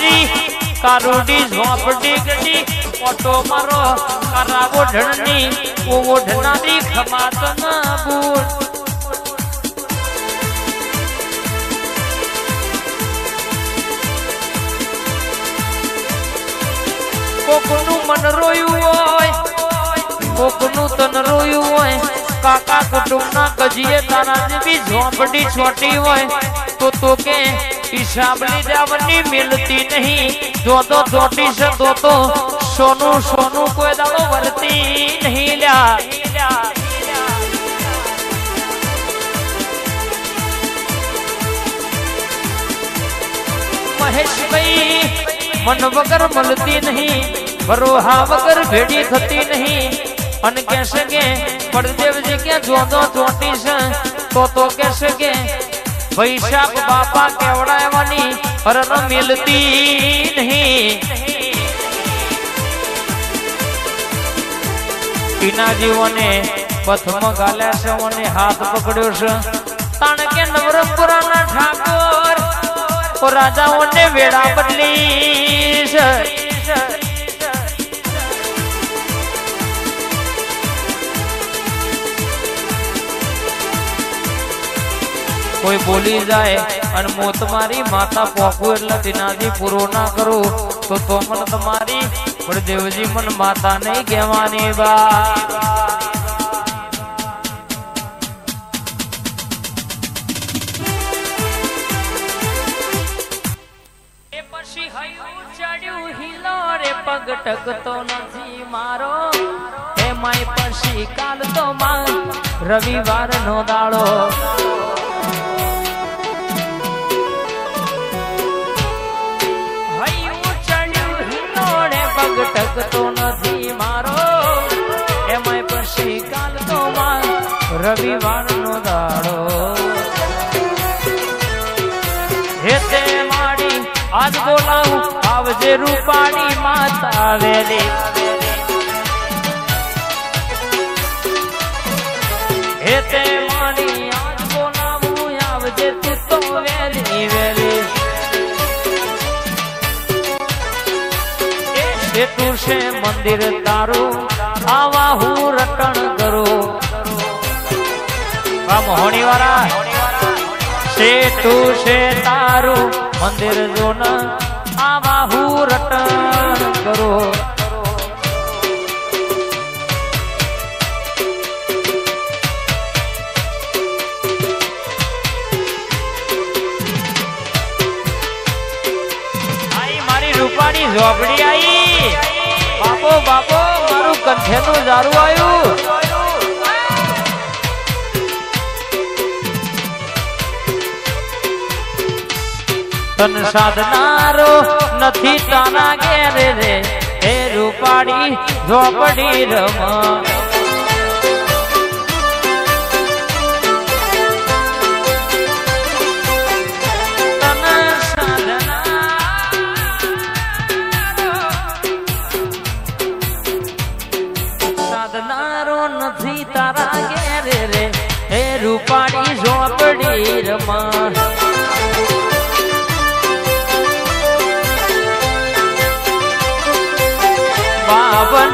પાદરી કારોડી ઝોપડી ગડી auto મારો કરાવો ઢણની ઓઢનારી ખમાતન boot કોકનું મન રોયું હોય કોકનું તન રોયું હોય કાકા કુટુંબના કજીએ તારા જેવી ઝોપડી છોટી હોય તો કે હિસાબ લીધાવની મિલતી નહીં જો તો છોટી છે તો સોનું સોનું કોઈ દાડો વરતી નહીં લ્યા મહેશભાઈ મન વગર મળતી નહીં ભરોહા વગર ભેડી થતી નહીં અને કહેશે કે પરદેવજી ક્યાં જોદો ચોટી છે તો કહેશે કે વૈશાખ બાપા કેવડાવવાની અરર મિલતી નહીં ટીના જીવોને પથમ ગાલ્યા છે અને હાથ પકડ્યો છે તાણ કે નવરંગપુરાના ઠાકોર રાજાઓને વેળા બદલી છે કોઈ બોલી જાય અને હું તમારી માતા પોકું એટલે ટીનાજી પૂરો ના કરું તો મને તમારી પણ દેવજી મન માતા નહીં કહેવાની બા પગ ટકતો નથી મારો હે માય પછી કાલ તો માં રવિવાર નો દાડો પગ ટકતો નથી મારો હે માય પછી કાલ તો માં રવિવાર નો દાડો હે તે માડી આજ બોલાવું આવજે રૂપાણી માતા વેલી હે તે માડી આજ બોલાવું આવજે તું તો વેલી વેલી એટલું છે મંદિર તારું આવા હું રટણ કરું આ મોહણી વાળા સેટું છે તારું મંદિર જોન આવા હું રટણ કરો આઈ મારી રૂપાણી ઝોપડી આઈ બાપો બાપો મારું કંઠેનું દારૂ આવ્યું તન સાધનારો નથી તાના ઘેરે રે હે રૂપાડી ઝોપડી રમા સાધનારો નથી તારા ઘેરે રે હે રૂપાડી ઝોપડી રમા પાવન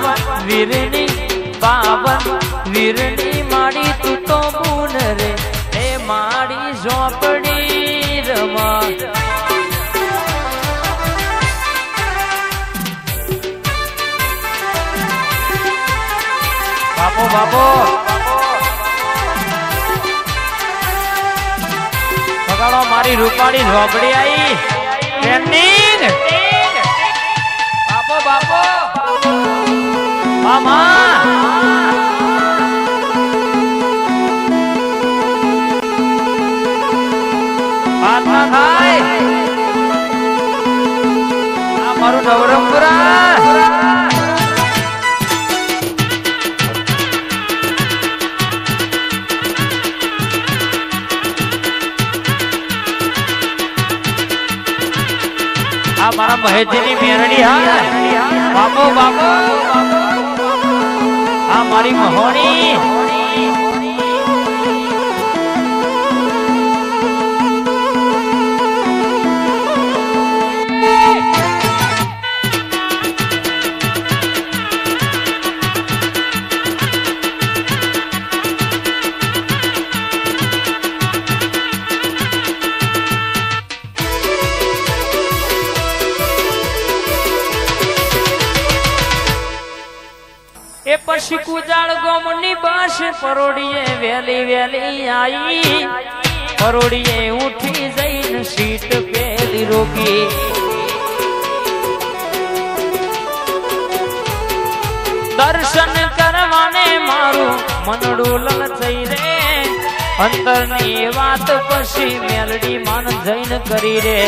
વીરની માડી તું તો બુન રે એ માડી ઝોપડી રમા બાપો બાપો બગાડો મારી રૂપાડી ઝોપડી આઈ ટ્રેન્ડિંગ બાપો બાપો મામા વાત ના થાય આ મારું નવરંગપુરા આ મારા મહેશજીની મેરડી હા બાપો બાપો આ મારી મહોણી ए पशी कुजाड़ गोमनी बस परोड़िए वेली वेली आई परोड़िए उठी जईन सीट पेली रोगी दर्शन करवाने मारू मनडू ललचाई रे अंतरनी वात पशी मेलडी मान जईन करी रे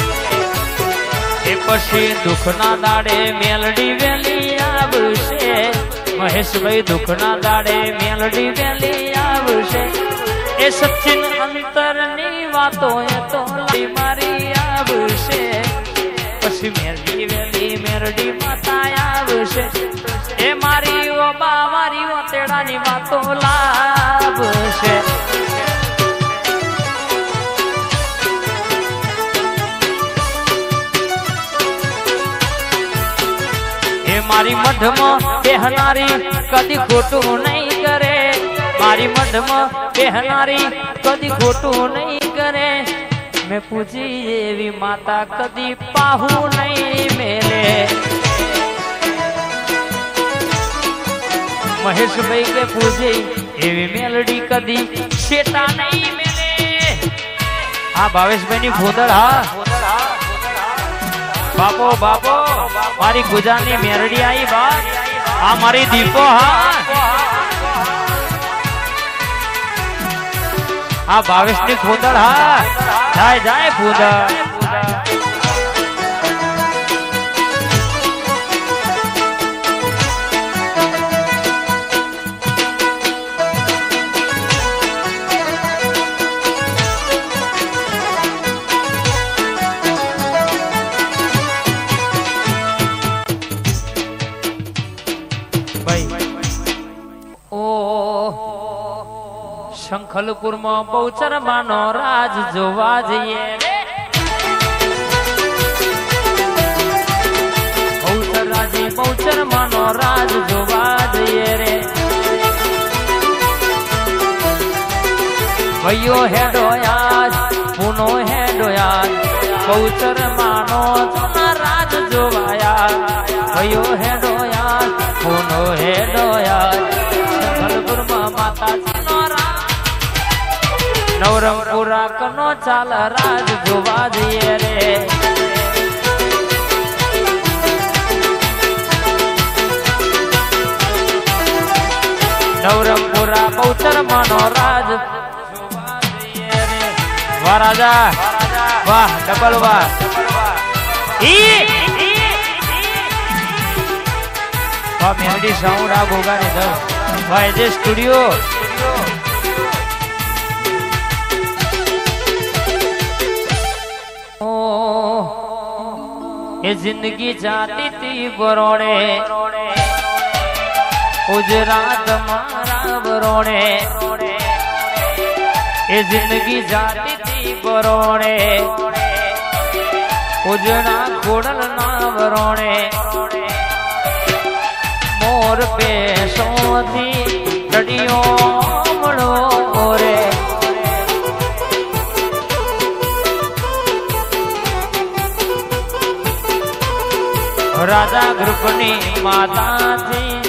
ए पशी दुखना दाड़े मेलडी वेली आवशे महेश भाई दुखना दाड़े मेलडी वेली आवशे ए सचिन अंतरनी वातो ए तो मारी आवशे पशी मेलडी वेली मेलडी माता आवशे ए मारी ओ बा मारी ओ तेड़ानी वातो लाभशे मारी मधमा बेहनारी कदी खोटू नहीं करे मारी मधमा बेहनारी कदी खोटू नहीं करे मैं पूछी देवी माता कदी पाहू नहीं मेले महेश भाई के पूछे एवी मेलडी कदी शेटा नहीं मेले हाँ भावेश भाई नी फोदड़ हाँ बापो बापो मारी गुजानी मेरडी आई बात आ मारी दीपो हाँ भावेश नी फूदड़ हाँ जाए जाए फूदड़ शंखलपुर में बहुचर मानो राज जोवा जइए बहुचर राजी बहुचर मानो राज जोवा जइए रे भैयो है डोयाज पुनो है डोयाज बहुचर मानो जना राज जोवाया भैयो है डोयाज पुनो है डोयाज शंखलपुर में माता नवरंगपुरा कनो चाल राज जोवा दिए रे नवरंगपुरा बहुचर मानो राज जोवा दिए रे वाह राजा वाह डबल वाह मेहंदी साउंड आ गोगा ने दर वाह जे स्टूडियो ये जिंदगी जाती थी बरोड़े उजरात मारा बरोड़े ये जिंदगी जाती थी बरोड़े उजड़ा गोड़ल ना बरोड़े मोर पे सोती डडियों मड़ो रे राजा ग्रुपनी माता थी